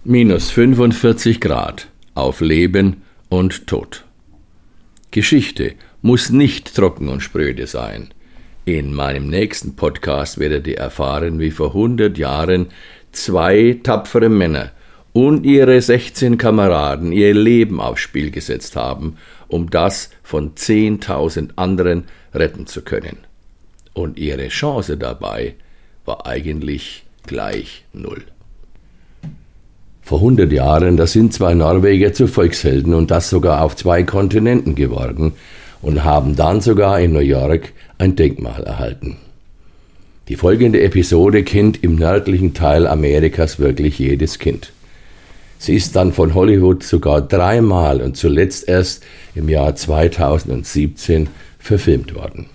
Minus 45 Grad auf Leben und Tod. Geschichte muss nicht trocken und spröde sein. In meinem nächsten Podcast werdet ihr erfahren, wie vor 100 Jahren 2 tapfere Männer und ihre 16 Kameraden ihr Leben aufs Spiel gesetzt haben, um das von 10.000 anderen retten zu können. Und ihre Chance dabei war eigentlich gleich 0. Vor 100 Jahren, da sind 2 Norweger zu Volkshelden und das sogar auf 2 Kontinenten geworden und haben dann sogar in New York ein Denkmal erhalten. Die folgende Episode kennt im nördlichen Teil Amerikas wirklich jedes Kind. Sie ist dann von Hollywood sogar 3-mal und zuletzt erst im Jahr 2017 verfilmt worden.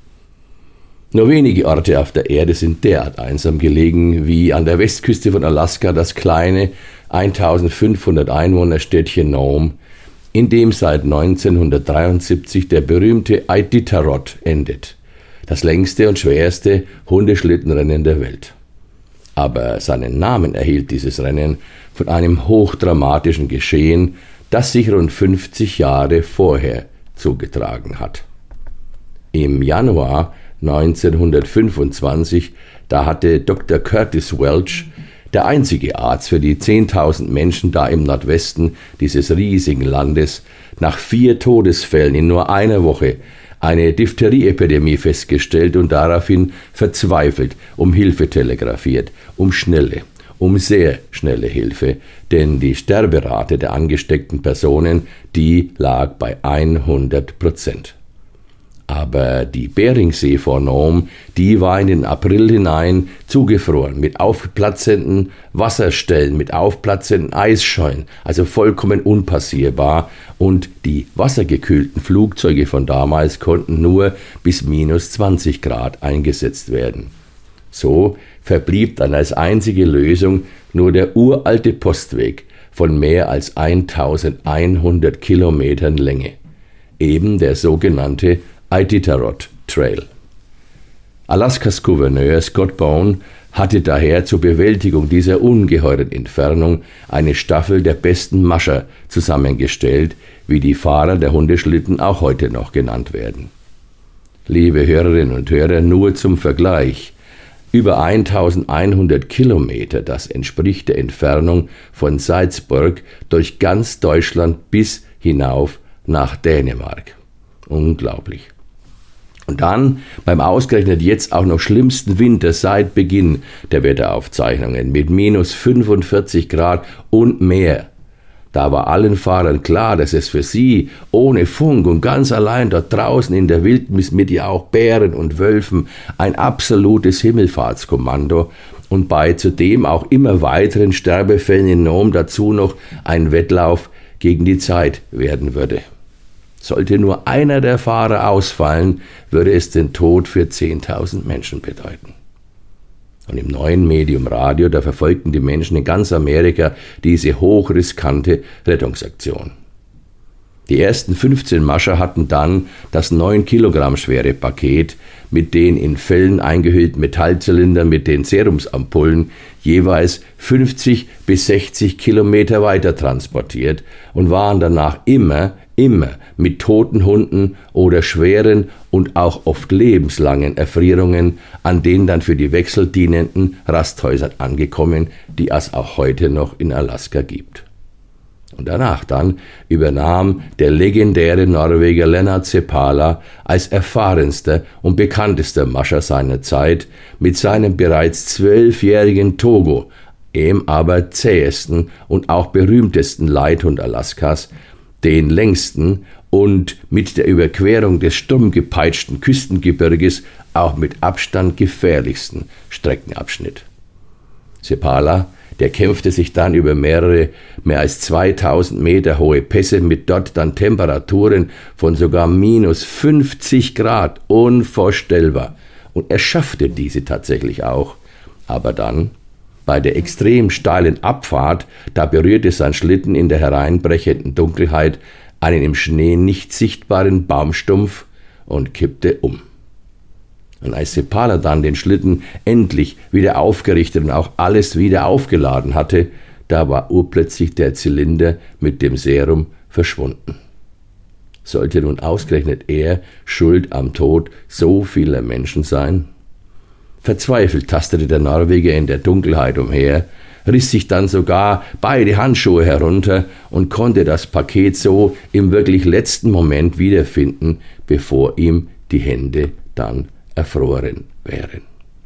Nur wenige Orte auf der Erde sind derart einsam gelegen wie an der Westküste von Alaska das kleine 1500 Einwohnerstädtchen Nome, in dem seit 1973 der berühmte Iditarod endet, das längste und schwerste Hundeschlittenrennen der Welt. Aber seinen Namen erhielt dieses Rennen von einem hochdramatischen Geschehen, das sich rund 50 Jahre vorher zugetragen hat. Im Januar 1925, da hatte Dr. Curtis Welch, der einzige Arzt für die 10.000 Menschen da im Nordwesten dieses riesigen Landes, nach 4 Todesfällen in nur einer Woche eine Diphtherie-Epidemie festgestellt und daraufhin verzweifelt um Hilfe telegrafiert, um sehr schnelle Hilfe, denn die Sterberate der angesteckten Personen, die lag bei 100%. Aber die Beringsee vor Nome, die war in den April hinein zugefroren, mit aufplatzenden Wasserstellen, mit aufplatzenden Eisschollen, also vollkommen unpassierbar. Und die wassergekühlten Flugzeuge von damals konnten nur bis minus 20 Grad eingesetzt werden. So verblieb dann als einzige Lösung nur der uralte Postweg von mehr als 1100 Kilometern Länge, eben der sogenannte Iditarod Trail. Alaskas Gouverneur Scott Bone hatte daher zur Bewältigung dieser ungeheuren Entfernung eine Staffel der besten Mascher zusammengestellt, wie die Fahrer der Hundeschlitten auch heute noch genannt werden. Liebe Hörerinnen und Hörer, nur zum Vergleich: über 1100 Kilometer, das entspricht der Entfernung von Salzburg durch ganz Deutschland bis hinauf nach Dänemark. Unglaublich. Und dann beim ausgerechnet jetzt auch noch schlimmsten Winter seit Beginn der Wetteraufzeichnungen mit minus 45 Grad und mehr. Da war allen Fahrern klar, dass es für sie ohne Funk und ganz allein dort draußen in der Wildnis mit ja auch Bären und Wölfen ein absolutes Himmelfahrtskommando und bei zudem auch immer weiteren Sterbefällen in Nome dazu noch ein Wettlauf gegen die Zeit werden würde. Sollte nur einer der Fahrer ausfallen, würde es den Tod für 10.000 Menschen bedeuten. Und im neuen Medium Radio, da verfolgten die Menschen in ganz Amerika diese hochriskante Rettungsaktion. Die ersten 15 Mascher hatten dann das 9 Kilogramm schwere Paket mit den in Fellen eingehüllten Metallzylindern mit den Serumsampullen jeweils 50 bis 60 Kilometer weiter transportiert und waren danach immer mit toten Hunden oder schweren und auch oft lebenslangen Erfrierungen an den dann für die Wechsel dienenden Rasthäusern angekommen, die es auch heute noch in Alaska gibt. Und danach dann übernahm der legendäre Norweger Lennart Seppala als erfahrenster und bekanntester Mascher seiner Zeit mit seinem bereits 12-jährigen Togo, dem aber zähesten und auch berühmtesten Leithund Alaskas, den längsten und mit der Überquerung des sturmgepeitschten Küstengebirges auch mit Abstand gefährlichsten Streckenabschnitt. Seppala, der kämpfte sich dann über mehr als 2000 Meter hohe Pässe mit dort dann Temperaturen von sogar minus 50 Grad, unvorstellbar. Und er schaffte diese tatsächlich auch. Aber dann, bei der extrem steilen Abfahrt, da berührte sein Schlitten in der hereinbrechenden Dunkelheit einen im Schnee nicht sichtbaren Baumstumpf und kippte um. Und als Seppala dann den Schlitten endlich wieder aufgerichtet und auch alles wieder aufgeladen hatte, da war urplötzlich der Zylinder mit dem Serum verschwunden. Sollte nun ausgerechnet er schuld am Tod so vieler Menschen sein? Verzweifelt tastete der Norweger in der Dunkelheit umher, riss sich dann sogar beide Handschuhe herunter und konnte das Paket so im wirklich letzten Moment wiederfinden, bevor ihm die Hände dann erfroren wären.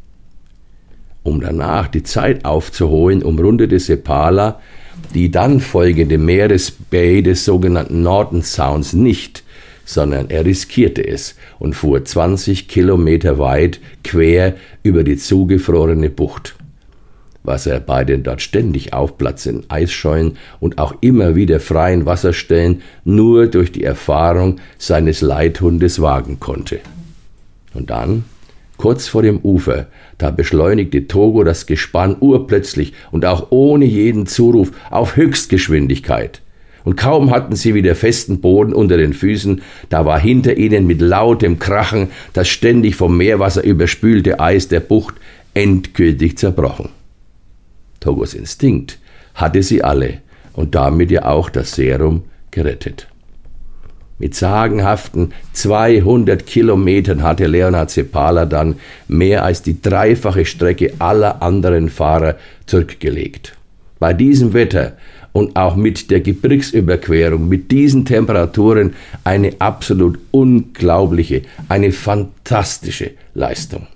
Um danach die Zeit aufzuholen, umrundete Seppala die dann folgende Meeresbai des sogenannten Norton Sounds nicht, sondern er riskierte es und fuhr 20 Kilometer weit quer über die zugefrorene Bucht. Was er bei den dort ständig aufplatzenden Eisschollen und auch immer wieder freien Wasserstellen nur durch die Erfahrung seines Leithundes wagen konnte. Und dann, kurz vor dem Ufer, da beschleunigte Togo das Gespann urplötzlich und auch ohne jeden Zuruf auf Höchstgeschwindigkeit. Und kaum hatten sie wieder festen Boden unter den Füßen, da war hinter ihnen mit lautem Krachen das ständig vom Meerwasser überspülte Eis der Bucht endgültig zerbrochen. Togos Instinkt hatte sie alle und damit ja auch das Serum gerettet. Mit sagenhaften 200 Kilometern hatte Leonhard Seppala dann mehr als die dreifache Strecke aller anderen Fahrer zurückgelegt. Bei diesem Wetter und auch mit der Gebirgsüberquerung, mit diesen Temperaturen eine absolut unglaubliche, eine fantastische Leistung.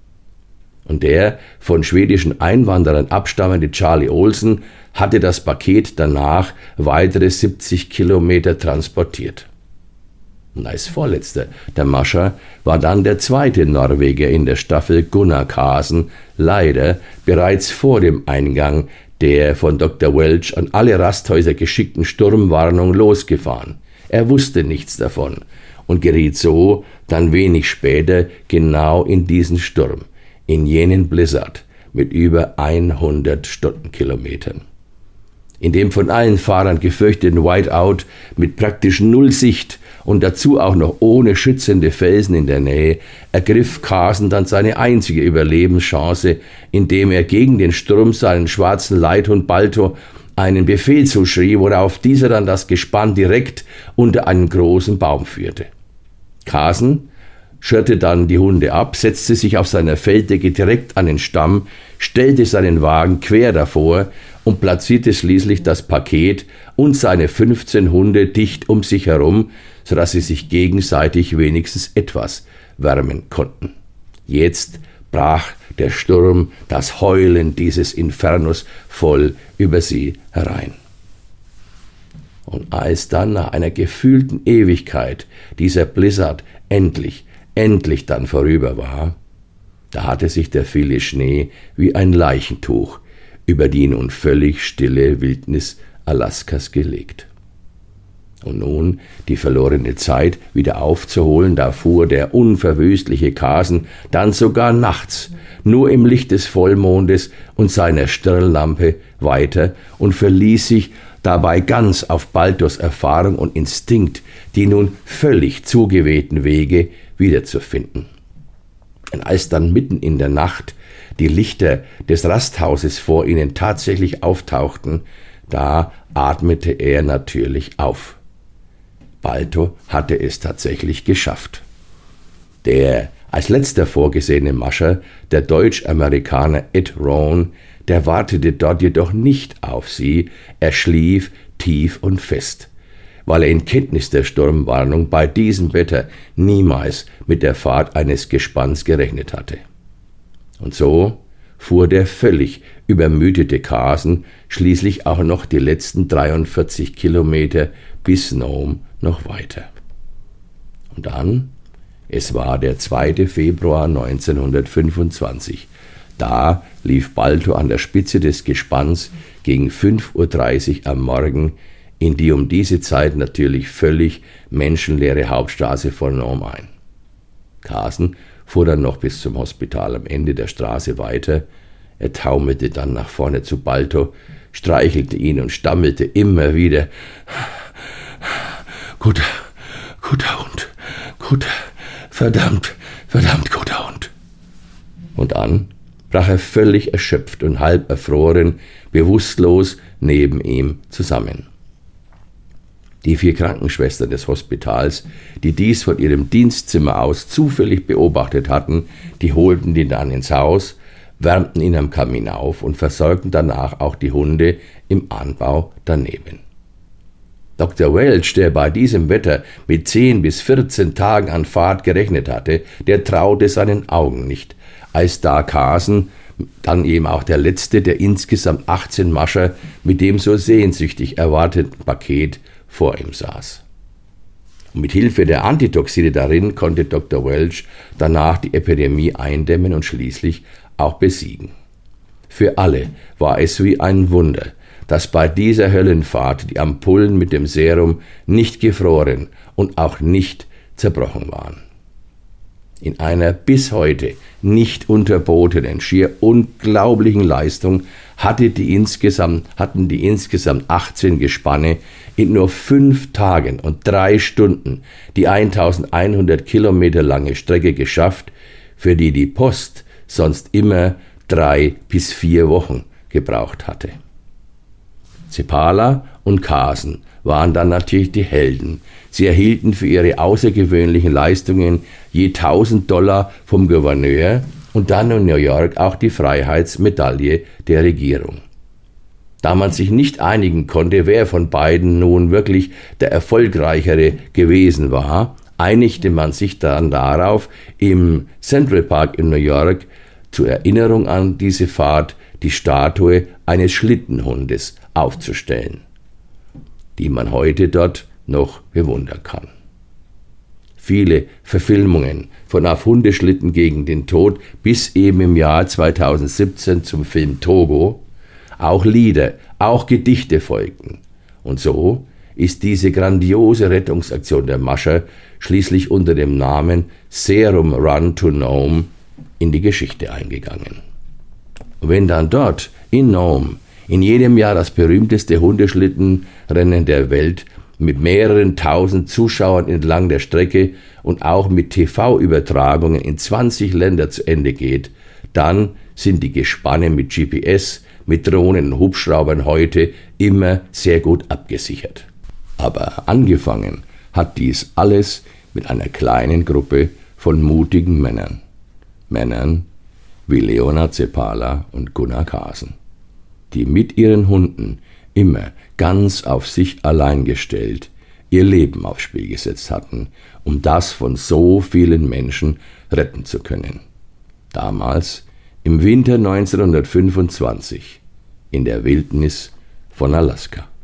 Und der von schwedischen Einwanderern abstammende Charlie Olsen hatte das Paket danach weitere 70 Kilometer transportiert. Und als Vorletzter der Mascher war dann der zweite Norweger in der Staffel, Gunnar Karlsen, leider bereits vor dem Eingang der von Dr. Welch an alle Rasthäuser geschickten Sturmwarnung losgefahren. Er wusste nichts davon und geriet so dann wenig später genau in diesen Sturm, in jenen Blizzard mit über 100 Stundenkilometern. In dem von allen Fahrern gefürchteten Whiteout mit praktisch null Sicht und dazu auch noch ohne schützende Felsen in der Nähe, ergriff Karlsen dann seine einzige Überlebenschance, indem er gegen den Sturm seinen schwarzen Leithund Balto einen Befehl zuschrie, worauf dieser dann das Gespann direkt unter einen großen Baum führte. Karlsen schirrte dann die Hunde ab, setzte sich auf seiner Felldecke direkt an den Stamm, stellte seinen Wagen quer davor und platzierte schließlich das Paket und seine 15 Hunde dicht um sich herum, sodass sie sich gegenseitig wenigstens etwas wärmen konnten. Jetzt brach der Sturm, das Heulen dieses Infernos voll über sie herein. Und als dann nach einer gefühlten Ewigkeit dieser Blizzard endlich dann vorüber war, da hatte sich der viele Schnee wie ein Leichentuch über die nun völlig stille Wildnis Alaskas gelegt. Und nun die verlorene Zeit wieder aufzuholen, da fuhr der unverwüstliche Karlsen dann sogar nachts nur im Licht des Vollmondes und seiner Stirnlampe weiter und verließ sich dabei ganz auf Baltos Erfahrung und Instinkt, die nun völlig zugewehten Wege wiederzufinden. Und als dann mitten in der Nacht die Lichter des Rasthauses vor ihnen tatsächlich auftauchten, da atmete er natürlich auf. Balto hatte es tatsächlich geschafft. Der als letzter vorgesehene Mascher, der Deutsch-Amerikaner Ed Rohn, der wartete dort jedoch nicht auf sie, er schlief tief und fest, weil er in Kenntnis der Sturmwarnung bei diesem Wetter niemals mit der Fahrt eines Gespanns gerechnet hatte. Und so fuhr der völlig übermüdete Karlsen schließlich auch noch die letzten 43 Kilometer bis Nome noch weiter. Und dann, es war der 2. Februar 1925, da lief Balto an der Spitze des Gespanns gegen 5:30 Uhr am Morgen in die um diese Zeit natürlich völlig menschenleere Hauptstraße von Nome ein. Karlsen fuhr dann noch bis zum Hospital am Ende der Straße weiter. Er taumelte dann nach vorne zu Balto, streichelte ihn und stammelte immer wieder: Guter Hund, verdammt guter Hund. Und dann brach er völlig erschöpft und halb erfroren bewusstlos neben ihm zusammen. Die 4 Krankenschwestern des Hospitals, die dies von ihrem Dienstzimmer aus zufällig beobachtet hatten, die holten ihn dann ins Haus, wärmten ihn am Kamin auf und versorgten danach auch die Hunde im Anbau daneben. Dr. Welch, der bei diesem Wetter mit 10 bis 14 Tagen an Fahrt gerechnet hatte, der traute seinen Augen nicht, als da Carson, dann eben auch der letzte der insgesamt 18 Mascher mit dem so sehnsüchtig erwarteten Paket vor ihm saß. Und mit Hilfe der Antitoxine darin konnte Dr. Welch danach die Epidemie eindämmen und schließlich auch besiegen. Für alle war es wie ein Wunder, dass bei dieser Höllenfahrt die Ampullen mit dem Serum nicht gefroren und auch nicht zerbrochen waren. In einer bis heute nicht unterbotenen, schier unglaublichen Leistung hatten die insgesamt 18 Gespanne in nur 5 Tagen und 3 Stunden die 1100 Kilometer lange Strecke geschafft, für die die Post sonst immer 3 bis 4 Wochen gebraucht hatte. Zepala und Carson waren dann natürlich die Helden. Sie erhielten für ihre außergewöhnlichen Leistungen je $1000 vom Gouverneur und dann in New York auch die Freiheitsmedaille der Regierung. Da man sich nicht einigen konnte, wer von beiden nun wirklich der Erfolgreichere gewesen war, einigte man sich dann darauf, im Central Park in New York zur Erinnerung an diese Fahrt die Statue eines Schlittenhundes aufzustellen, die man heute dort noch bewundern kann. Viele Verfilmungen von Auf Hundeschlitten gegen den Tod bis eben im Jahr 2017 zum Film Togo, auch Lieder, auch Gedichte folgten. Und so ist diese grandiose Rettungsaktion der Mascher schließlich unter dem Namen Serum Run to Nome in die Geschichte eingegangen. Und wenn dann dort in Nome in jedem Jahr das berühmteste Hundeschlittenrennen der Welt mit mehreren tausend Zuschauern entlang der Strecke und auch mit TV-Übertragungen in 20 Länder zu Ende geht, dann sind die Gespanne mit GPS, mit Drohnen und Hubschraubern heute immer sehr gut abgesichert. Aber angefangen hat dies alles mit einer kleinen Gruppe von mutigen Männern. Männern wie Leonard Zepala und Gunnar Carson, die mit ihren Hunden immer ganz auf sich allein gestellt ihr Leben aufs Spiel gesetzt hatten, um das von so vielen Menschen retten zu können. Damals, im Winter 1925, in der Wildnis von Alaska.